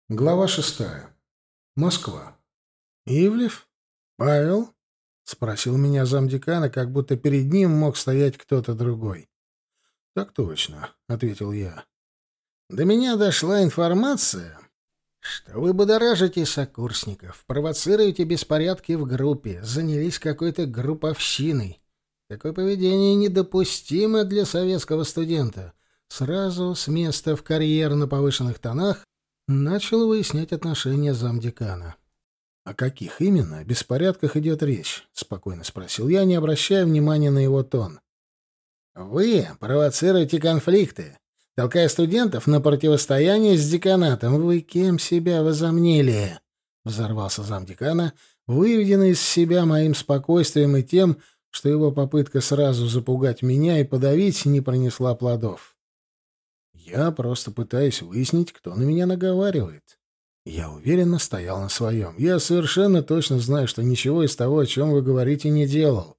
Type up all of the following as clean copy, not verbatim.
Глава 6. Москва. «Ивлев? Павел?» — спросил меня замдекана, как будто перед ним мог стоять кто-то другой. «Так точно», — ответил я. «До меня дошла информация, что вы будоражите сокурсников, провоцируете беспорядки в группе, занялись какой-то групповщиной. Такое поведение недопустимо для советского студента. Сразу с места в карьер на повышенных тонах начал выяснять отношения замдекана. «О каких именно беспорядках идет речь?» — спокойно спросил я, не обращая внимания на его тон. «Вы провоцируете конфликты, толкая студентов на противостояние с деканатом. Вы кем себя возомнили?» — взорвался замдекана, выведенный из себя моим спокойствием и тем, что его попытка сразу запугать меня и подавить не принесла плодов. «Я просто пытаюсь выяснить, кто на меня наговаривает». Я уверенно стоял на своем. Я совершенно точно знаю, что ничего из того, о чем вы говорите, не делал.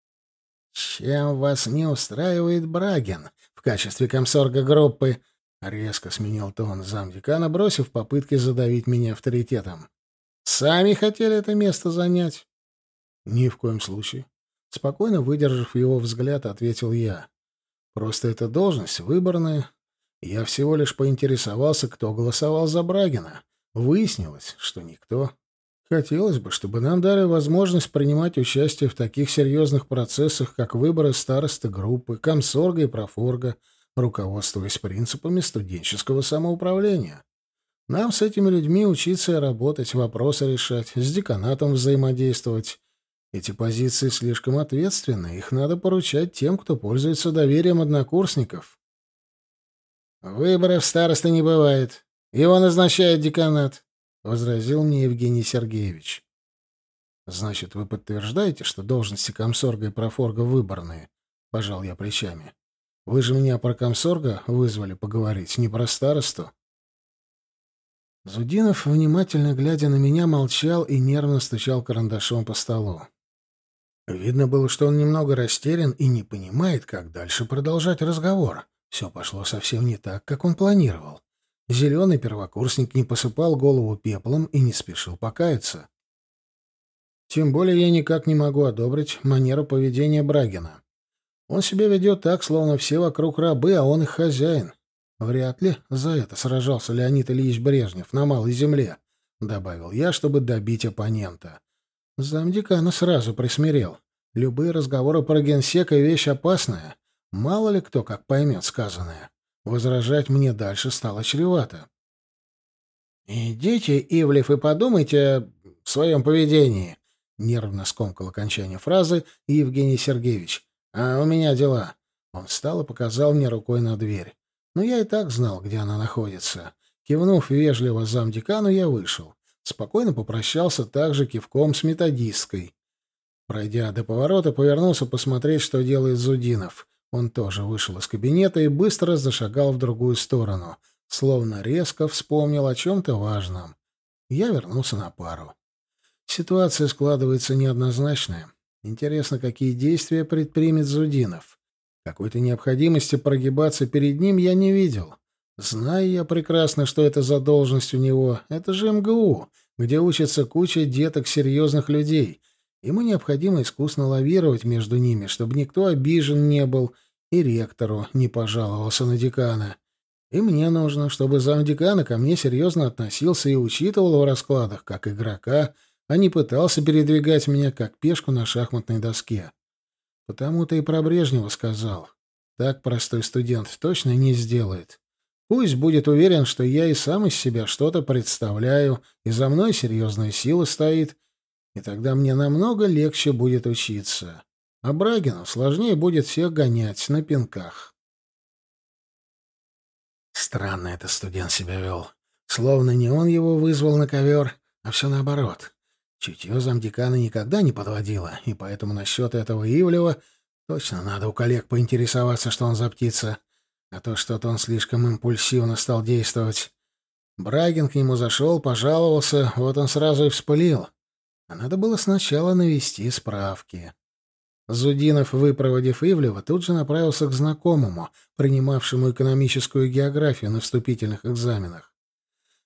«Чем вас не устраивает Брагин в качестве комсорга группы?» — резко сменил тон замдекана, бросив попытки задавить меня авторитетом. «Сами хотели это место занять?» «Ни в коем случае». Спокойно выдержав его взгляд, ответил я. «Просто эта должность выборная. Я всего лишь поинтересовался, кто голосовал за Брагина. Выяснилось, что никто. Хотелось бы, чтобы нам дали возможность принимать участие в таких серьезных процессах, как выборы старосты группы, комсорга и профорга, руководствуясь принципами студенческого самоуправления. Нам с этими людьми учиться и работать, вопросы решать, с деканатом взаимодействовать. Эти позиции слишком ответственны, их надо поручать тем, кто пользуется доверием однокурсников». «Выборов старосты не бывает. Его назначает деканат», — возразил мне Евгений Сергеевич. «Значит, вы подтверждаете, что должности комсорга и профорга выборные?» — пожал я плечами. «Вы же меня про комсорга вызвали поговорить, не про старосту». Зудинов, внимательно глядя на меня, молчал и нервно стучал карандашом по столу. Видно было, что он немного растерян и не понимает, как дальше продолжать разговор. Все пошло совсем не так, как он планировал. Зеленый первокурсник не посыпал голову пеплом и не спешил покаяться. Тем более я никак не могу одобрить манеру поведения Брагина. Он себя ведет так, словно все вокруг рабы, а он их хозяин. Вряд ли за это сражался Леонид Ильич Брежнев на Малой Земле, — добавил я, чтобы добить оппонента. Замдекана сразу присмирел. Любые разговоры про генсека — вещь опасная. Мало ли кто как поймет сказанное. Возражать мне дальше стало чревато. «Идите, Ивлев, и подумайте о своем поведении», — нервно скомкал окончание фразы Евгений Сергеевич. «А у меня дела». Он встал и показал мне рукой на дверь. Но я и так знал, где она находится. Кивнув вежливо замдекану, я вышел. Спокойно попрощался также кивком с методисткой. Пройдя до поворота, повернулся посмотреть, что делает Зудинов. Он тоже вышел из кабинета и быстро зашагал в другую сторону, словно резко вспомнил о чем-то важном. Я вернулся на пару. Ситуация складывается неоднозначная. Интересно, какие действия предпримет Зудинов. Какой-то необходимости прогибаться перед ним я не видел. Знаю я прекрасно, что это за должность у него. Это же МГУ, где учатся куча деток серьезных людей. Ему необходимо искусно лавировать между ними, чтобы никто обижен не был и ректору не пожаловался на декана. И мне нужно, чтобы замдекана ко мне серьезно относился и учитывал в раскладах как игрока, а не пытался передвигать меня как пешку на шахматной доске. Потому-то и про Брежнева сказал. Так простой студент точно не сделает. Пусть будет уверен, что я и сам из себя что-то представляю, и за мной серьезная сила стоит, и тогда мне намного легче будет учиться. А Брагину сложнее будет всех гонять на пинках. Странно этот студент себя вел. Словно не он его вызвал на ковер, а все наоборот. Чутье замдекана никогда не подводило, и поэтому насчет этого Ивлева точно надо у коллег поинтересоваться, что он за птица. А то что-то он слишком импульсивно стал действовать. Брагин к нему зашел, пожаловался, вот он сразу и вспылил. А надо было сначала навести справки. Зудинов, выпроводив Ивлева, тут же направился к знакомому, принимавшему экономическую географию на вступительных экзаменах.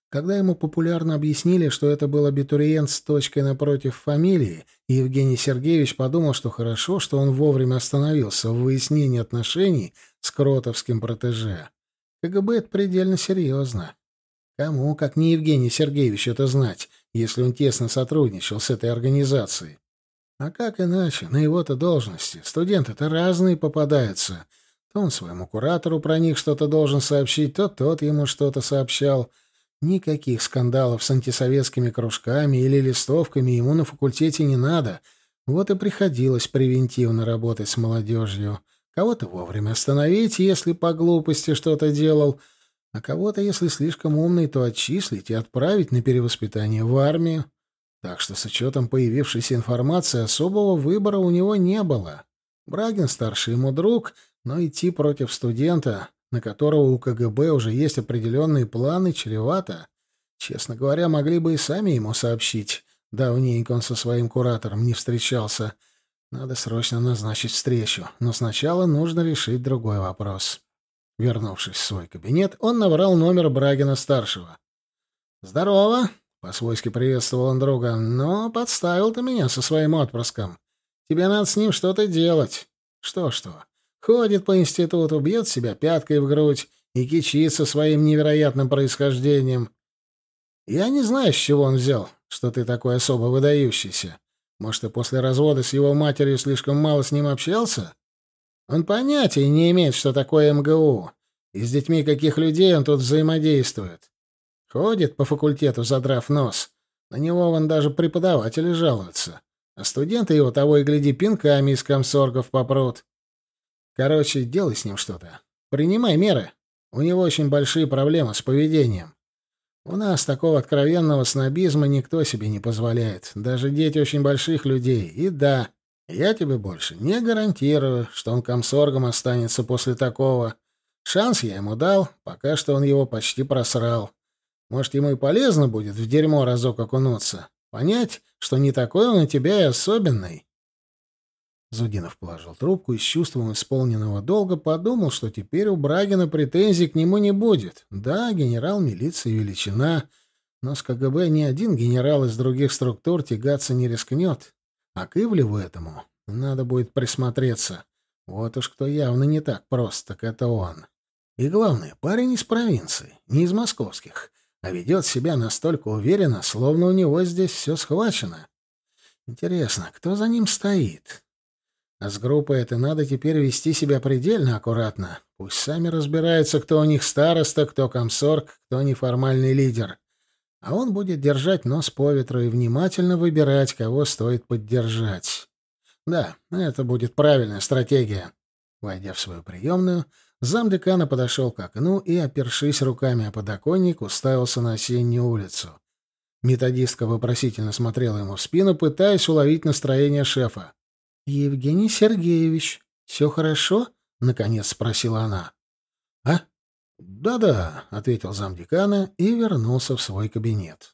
Когда ему популярно объяснили, что это был абитуриент с точкой напротив фамилии, Евгений Сергеевич подумал, что хорошо, что он вовремя остановился в выяснении отношений с кротовским протеже. КГБ — это предельно серьезно. Кому, как не Евгений Сергеевич, это знать, если он тесно сотрудничал с этой организацией? А как иначе? На его-то должности. Студенты-то разные попадаются. То он своему куратору про них что-то должен сообщить, то тот ему что-то сообщал. Никаких скандалов с антисоветскими кружками или листовками ему на факультете не надо. Вот и приходилось превентивно работать с молодежью. Кого-то вовремя остановить, если по глупости что-то делал, а кого-то, если слишком умный, то отчислить и отправить на перевоспитание в армию. Так что с учетом появившейся информации особого выбора у него не было. Брагин старший ему друг, но идти против студента, на которого у КГБ уже есть определенные планы, чревато. Честно говоря, могли бы и сами ему сообщить. Давненько он со своим куратором не встречался. Надо срочно назначить встречу, но сначала нужно решить другой вопрос. Вернувшись в свой кабинет, он набрал номер Брагина-старшего. «Здорово!» — по-свойски приветствовал он друга. «Но подставил ты меня со своим отпрыском. Тебе надо с ним что-то делать». «Что-что? Ходит по институту, бьет себя пяткой в грудь и кичится своим невероятным происхождением. Я не знаю, с чего он взял, что ты такой особо выдающийся. Может, ты после развода с его матерью слишком мало с ним общался? Он понятия не имеет, что такое МГУ, и с детьми каких людей он тут взаимодействует. Ходит по факультету, задрав нос. На него вон даже преподаватели жалуются. А студенты его того и гляди пинками из комсоргов попрут. Короче, делай с ним что-то. Принимай меры. У него очень большие проблемы с поведением. У нас такого откровенного снобизма никто себе не позволяет. Даже дети очень больших людей. И да, я тебе больше не гарантирую, что он комсоргом останется после такого. Шанс я ему дал, пока что он его почти просрал. Может, ему и полезно будет в дерьмо разок окунуться. Понять, что не такой он у тебя и особенный. Зудинов положил трубку и с чувством исполненного долга подумал, что теперь у Брагина претензий к нему не будет. Да, генерал милиции величина, но с КГБ ни один генерал из других структур тягаться не рискнет. А к Ивлеву этому надо будет присмотреться. Вот уж кто явно не так прост, так это он. И главное, парень из провинции, не из московских, а ведет себя настолько уверенно, словно у него здесь все схвачено. Интересно, кто за ним стоит? А с группой это надо теперь вести себя предельно аккуратно. Пусть сами разбираются, кто у них староста, кто комсорг, кто неформальный лидер. А он будет держать нос по ветру и внимательно выбирать, кого стоит поддержать. Да, это будет правильная стратегия. Войдя в свою приемную, замдекана подошел к окну и, опершись руками о подоконник, уставился на осеннюю улицу. Методистка вопросительно смотрела ему в спину, пытаясь уловить настроение шефа. «Евгений Сергеевич, все хорошо?» — наконец спросила она. «А? Да-да», — ответил замдекана и вернулся в свой кабинет.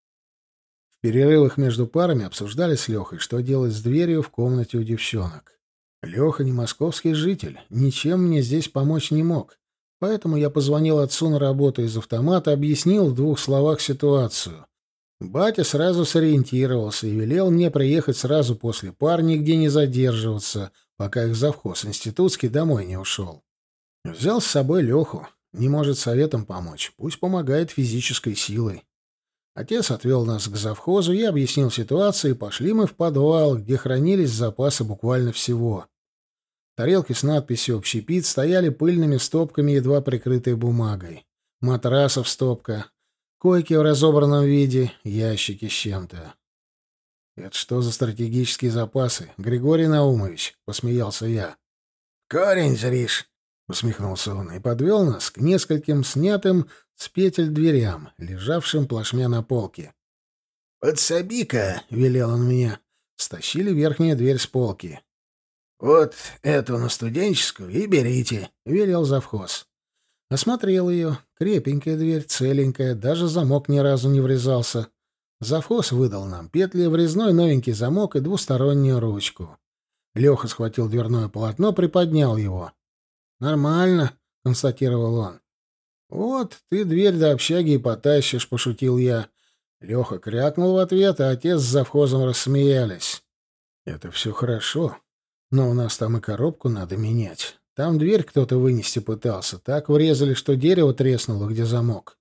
В перерывах между парами обсуждали с Лехой, что делать с дверью в комнате у девчонок. Леха не московский житель, ничем мне здесь помочь не мог, поэтому я позвонил отцу на работу из автомата, объяснил в 2 словах ситуацию. Батя сразу сориентировался и велел мне приехать сразу после пар, нигде не задерживаться, пока их завхоз институтский домой не ушел. Взял с собой Леху, не может советом помочь, пусть помогает физической силой. Отец отвел нас к завхозу, я объяснил ситуацию, и пошли мы в подвал, где хранились запасы буквально всего. Тарелки с надписью «Общепит» стояли пыльными стопками, едва прикрытые бумагой. Матрасов стопка. Койки в разобранном виде, ящики с чем-то. «Это что за стратегические запасы, Григорий Наумович?» — посмеялся я. «Корень зришь!» — усмехнулся он и подвел нас к нескольким снятым с петель дверям, лежавшим плашмя на полке. «Подсоби-ка!» — велел он мне. Стащили верхнюю дверь с полки. «Вот эту на студенческую и берите», — велел завхоз. Осмотрел ее. Крепенькая дверь, целенькая, даже замок ни разу не врезался. Завхоз выдал нам петли, врезной новенький замок и двустороннюю ручку. Леха схватил дверное полотно, приподнял его. «Нормально», — констатировал он. «Вот ты дверь до общаги и потащишь», — пошутил я. Леха крякнул в ответ, а отец с завхозом рассмеялись. «Это все хорошо, но у нас там и коробку надо менять. Там дверь кто-то вынести пытался. Так врезали, что дерево треснуло, где замок».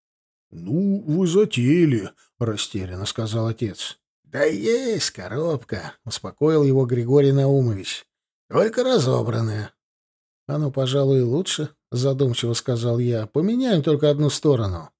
«Ну, вы затеяли», — растерянно сказал отец. «Да есть коробка», — успокоил его Григорий Наумович. «Только разобранная». «Оно, пожалуй, и лучше», — задумчиво сказал я. «Поменяем только одну сторону».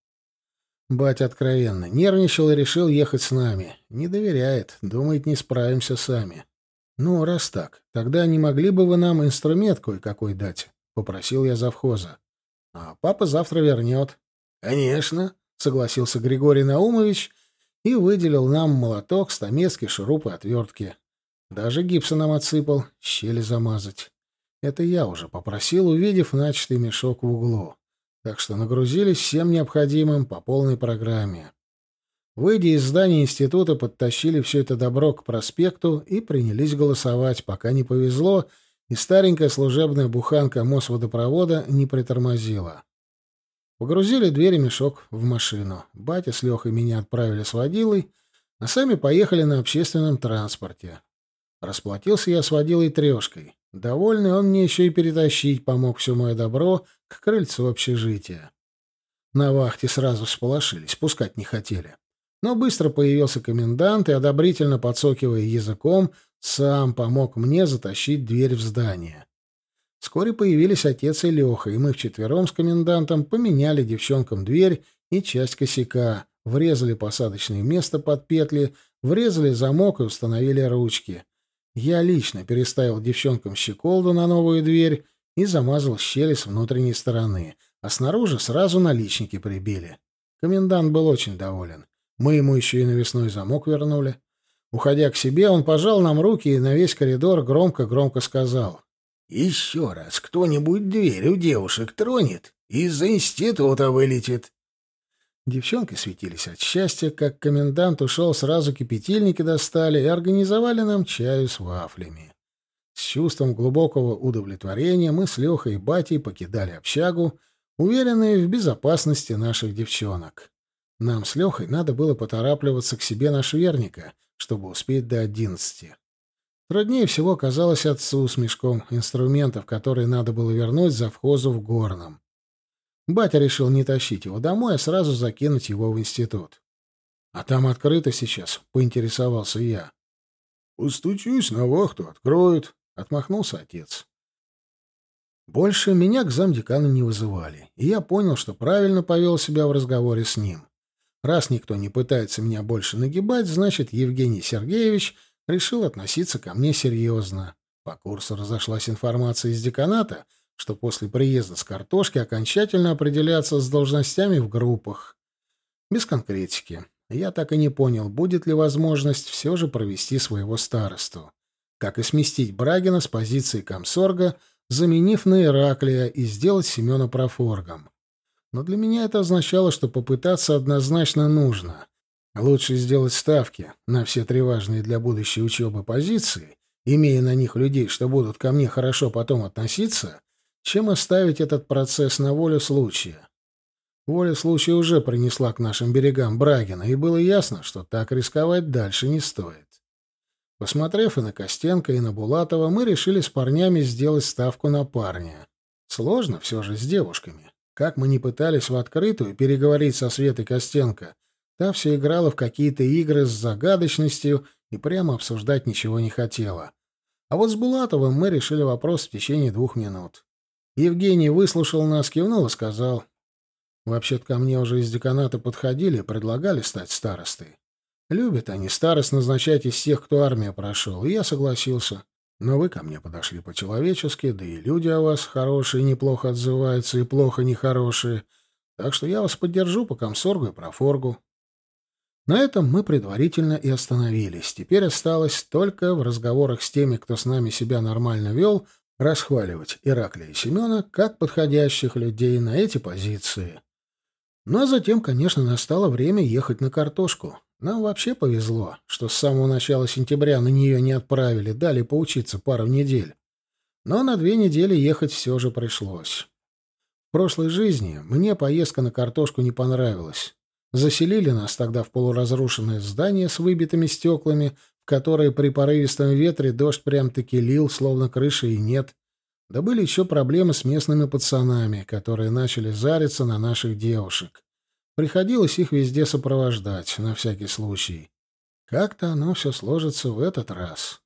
Батя откровенно нервничал и решил ехать с нами. Не доверяет, думает, не справимся сами. «Ну, раз так, тогда не могли бы вы нам инструмент кое-какой дать?» — попросил я завхоза. «А папа завтра вернет». «Конечно», — согласился Григорий Наумович и выделил нам молоток, стамески, шурупы, отвертки. Даже гипса нам отсыпал, щели замазать. Это я уже попросил, увидев начатый мешок в углу. Так что нагрузились всем необходимым по полной программе. Выйдя из здания института, подтащили все это добро к проспекту и принялись голосовать, пока не повезло, и старенькая служебная буханка Мосводопровода не притормозила. Погрузили дверь и мешок в машину. Батя с Лехой меня отправили с водилой, а сами поехали на общественном транспорте. Расплатился я с водилой 3. Довольный, он мне еще и перетащить помог все мое добро к крыльцу общежития. На вахте сразу всполошились, пускать не хотели. Но быстро появился комендант и, одобрительно подсокивая языком, сам помог мне затащить дверь в здание. Вскоре появились отец и Леха, и мы вчетвером с комендантом поменяли девчонкам дверь и часть косяка, врезали посадочное место под петли, врезали замок и установили ручки. Я лично переставил девчонкам щеколду на новую дверь и замазал щели с внутренней стороны, а снаружи сразу наличники прибили. Комендант был очень доволен. Мы ему еще и навесной замок вернули. Уходя к себе, он пожал нам руки и на весь коридор громко-громко сказал: «Еще раз кто-нибудь дверь у девушек тронет, из института вылетит». Девчонки светились от счастья, как комендант ушел, сразу кипятильники достали и организовали нам чаю с вафлями. С чувством глубокого удовлетворения мы с Лехой и Батей покидали общагу, уверенные в безопасности наших девчонок. Нам с Лехой надо было поторапливаться к себе на Шверника, чтобы успеть до 11. Труднее всего оказалось отцу с мешком инструментов, которые надо было вернуть завхозу в Горном. Батя решил не тащить его домой, а сразу закинуть его в институт. «А там открыто сейчас?» — поинтересовался я. «Постучусь на вахту, откроют», — отмахнулся отец. Больше меня к замдекану не вызывали, и я понял, что правильно повел себя в разговоре с ним. Раз никто не пытается меня больше нагибать, значит, Евгений Сергеевич решил относиться ко мне серьезно. По курсу разошлась информация из деканата, что после приезда с картошки окончательно определяться с должностями в группах. Без конкретики. Я так и не понял, будет ли возможность все же провести своего старосту. Как и сместить Брагина с позиции комсорга, заменив на Ираклия, и сделать Семена профоргом. Но для меня это означало, что попытаться однозначно нужно. Лучше сделать ставки на все 3 важные для будущей учебы позиции, имея на них людей, что будут ко мне хорошо потом относиться, чем оставить этот процесс на волю случая. Воля случая уже принесла к нашим берегам Брагина, и было ясно, что так рисковать дальше не стоит. Посмотрев и на Костенко, и на Булатова, мы решили с парнями сделать ставку на парня. Сложно все же с девушками. Как мы ни пытались в открытую переговорить со Светой Костенко, та все играла в какие-то игры с загадочностью и прямо обсуждать ничего не хотела. А вот с Булатовым мы решили вопрос в течение 2 минут. Евгений выслушал нас, кивнул и сказал: «Вообще-то ко мне уже из деканата подходили и предлагали стать старостой. Любят они старост назначать из тех, кто армию прошел, и я согласился. Но вы ко мне подошли по-человечески, да и люди о вас хорошие неплохо отзываются, и плохо нехорошие, так что я вас поддержу по комсоргу и профоргу». На этом мы предварительно и остановились. Теперь осталось только в разговорах с теми, кто с нами себя нормально вел, расхваливать Ираклия и Семена как подходящих людей на эти позиции. Ну а затем, конечно, настало время ехать на картошку. Нам вообще повезло, что с самого начала сентября на нее не отправили, дали поучиться пару недель. Но на 2 недели ехать все же пришлось. В прошлой жизни мне поездка на картошку не понравилась. Заселили нас тогда в полуразрушенное здание с выбитыми стеклами, в которое при порывистом ветре дождь прям-таки лил, словно крыши и нет. Да были еще проблемы с местными пацанами, которые начали зариться на наших девушек. Приходилось их везде сопровождать, на всякий случай. Как-то оно все сложится в этот раз.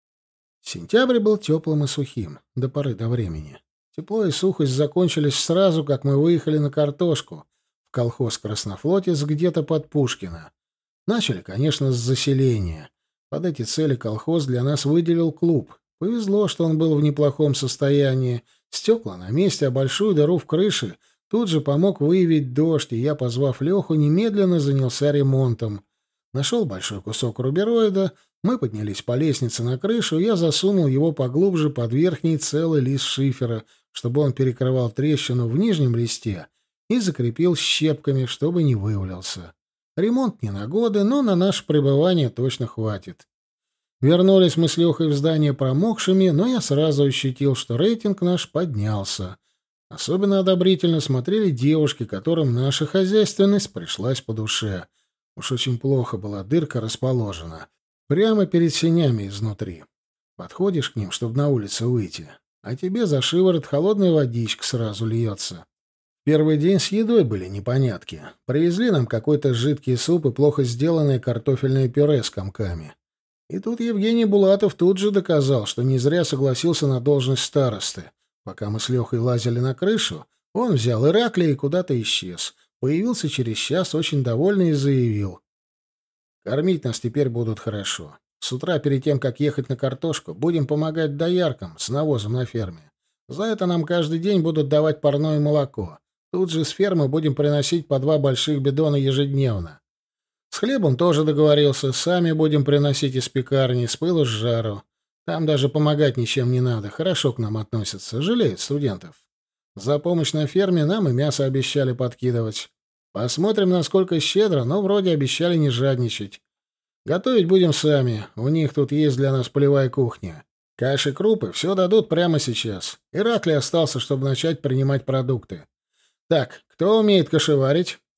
Сентябрь был теплым и сухим, до поры до времени. Тепло и сухость закончились сразу, как мы выехали на картошку, в колхоз Краснофлотец где-то под Пушкино. Начали, конечно, с заселения. Под эти цели колхоз для нас выделил клуб. Повезло, что он был в неплохом состоянии. Стекла на месте, а большую дыру в крыше тут же помог выявить дождь, и я, позвав Леху, немедленно занялся ремонтом. Нашел большой кусок рубероида, мы поднялись по лестнице на крышу, и я засунул его поглубже под верхний целый лист шифера, чтобы он перекрывал трещину в нижнем листе, и закрепил щепками, чтобы не вывалился. Ремонт не на годы, но на наше пребывание точно хватит. Вернулись мы с Лехой в здание промокшими, но я сразу ощутил, что рейтинг наш поднялся. Особенно одобрительно смотрели девушки, которым наша хозяйственность пришлась по душе. Уж очень плохо была дырка расположена. Прямо перед сенями изнутри. Подходишь к ним, чтобы на улицу выйти, а тебе за шиворот холодная водичка сразу льется. Первый день с едой были непонятки. Привезли нам какой-то жидкий суп и плохо сделанное картофельное пюре с комками. И тут Евгений Булатов тут же доказал, что не зря согласился на должность старосты. Пока мы с Лехой лазили на крышу, он взял Ираклия и куда-то исчез. Появился через час, очень довольный, и заявил: «Кормить нас теперь будут хорошо. С утра, перед тем, как ехать на картошку, будем помогать дояркам с навозом на ферме. За это нам каждый день будут давать парное молоко. Тут же с фермы будем приносить по 2 больших бидона ежедневно. С хлебом тоже договорился. Сами будем приносить из пекарни, с пылу с жару. Там даже помогать ничем не надо. Хорошо к нам относятся. Жалеют студентов. За помощь на ферме нам и мясо обещали подкидывать. Посмотрим, насколько щедро, но вроде обещали не жадничать. Готовить будем сами. У них тут есть для нас полевая кухня. Каши, крупы, все дадут прямо сейчас. Ираклий остался, чтобы начать принимать продукты. Так, кто умеет кашеварить?»